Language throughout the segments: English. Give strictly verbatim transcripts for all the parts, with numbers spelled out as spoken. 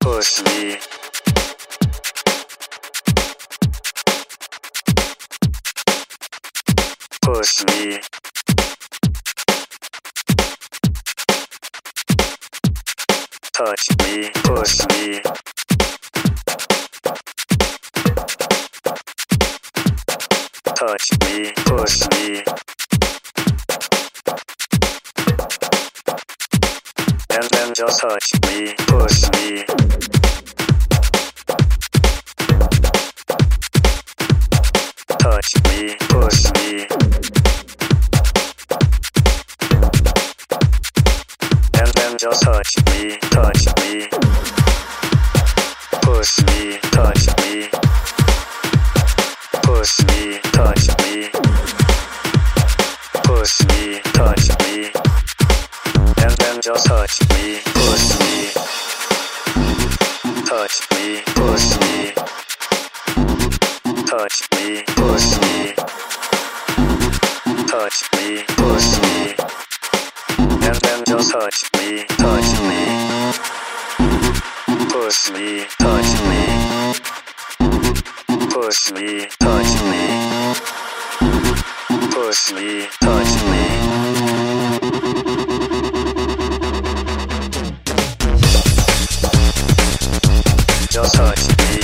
push me. Push me. Touch me, push me. Touch me, push me. And then just touch me, push me. Touch me, push me. And then just touch me, touch me. Push me, touch me. Push me, touch me. Push me, touch me. And then just touch me, push me. Touch me, push me. Touch me, push me. Touch me, push me. And then just touch me, touch me. Push me, touch me. Push me, touch me. Push me, touch me. Just touch me.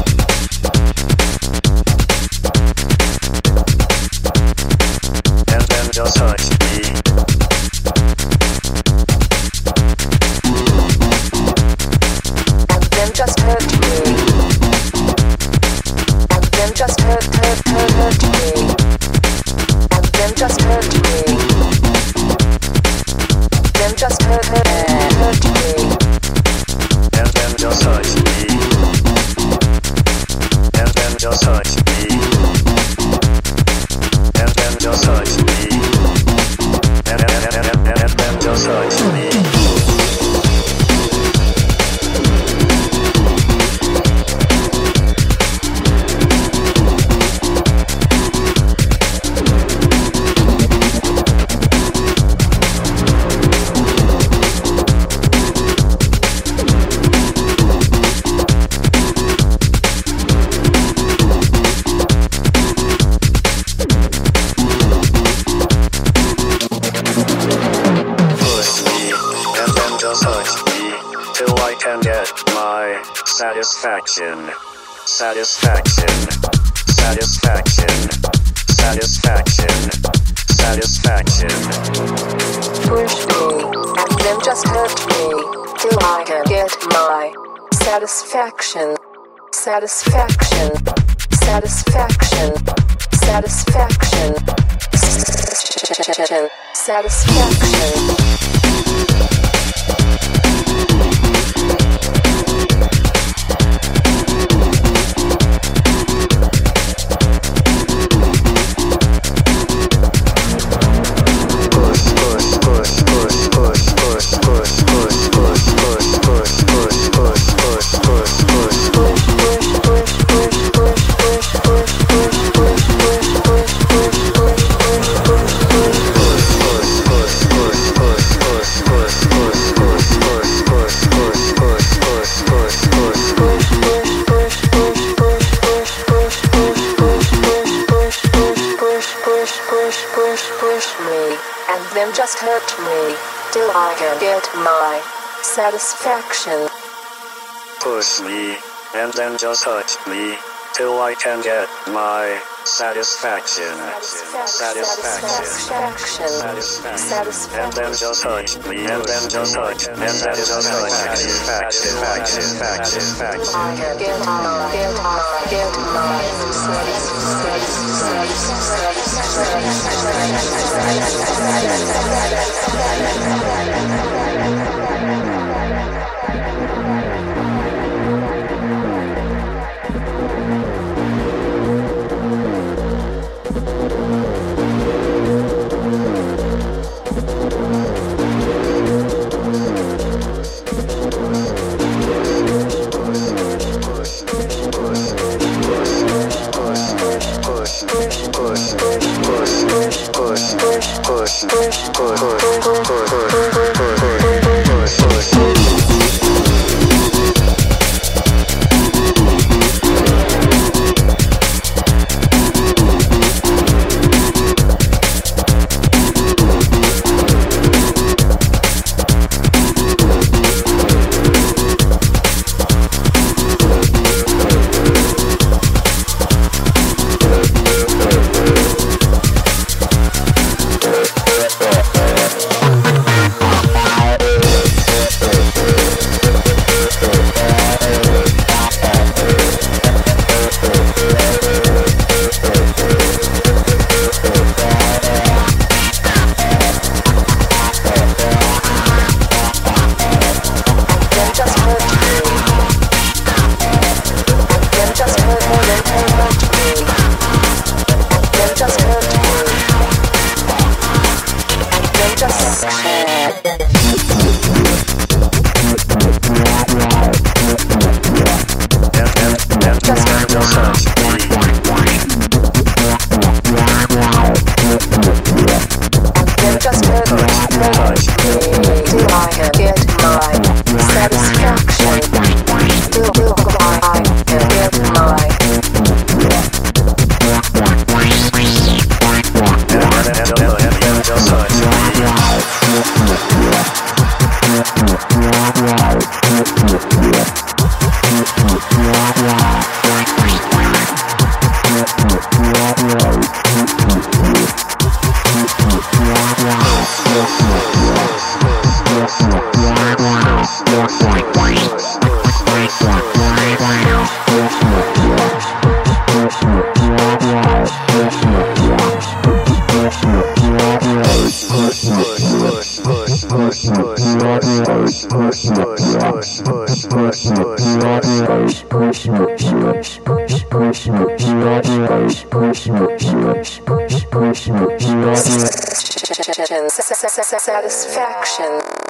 And then just touch me. And then just hurt me. And then just hurt, hurt, hurt, hurt me. And then just hurt me. Then just hurt, hurt, hurt me. And then just touch me. And then just touch me. And then just touch me. And, and, and, and, and, and then just touch me. Satisfaction, satisfaction, satisfaction, satisfaction, satisfaction. Push me, and then just hurt me, till I can get my satisfaction, satisfaction, satisfaction, satisfaction, satisfaction, satisfaction. Just hurt me, till I can get my satisfaction. Push me, and then just touch me, till I can get my satisfaction. Satisfaction. Satisfaction. And then just touch me, and then just touch, and then just touch. Satisfaction. Satisfaction. I can get my, get my, get my just touch me. And then just hurt me, hurt me till I can get my satisfaction. Till, till I can get my just touch me. satisfaction.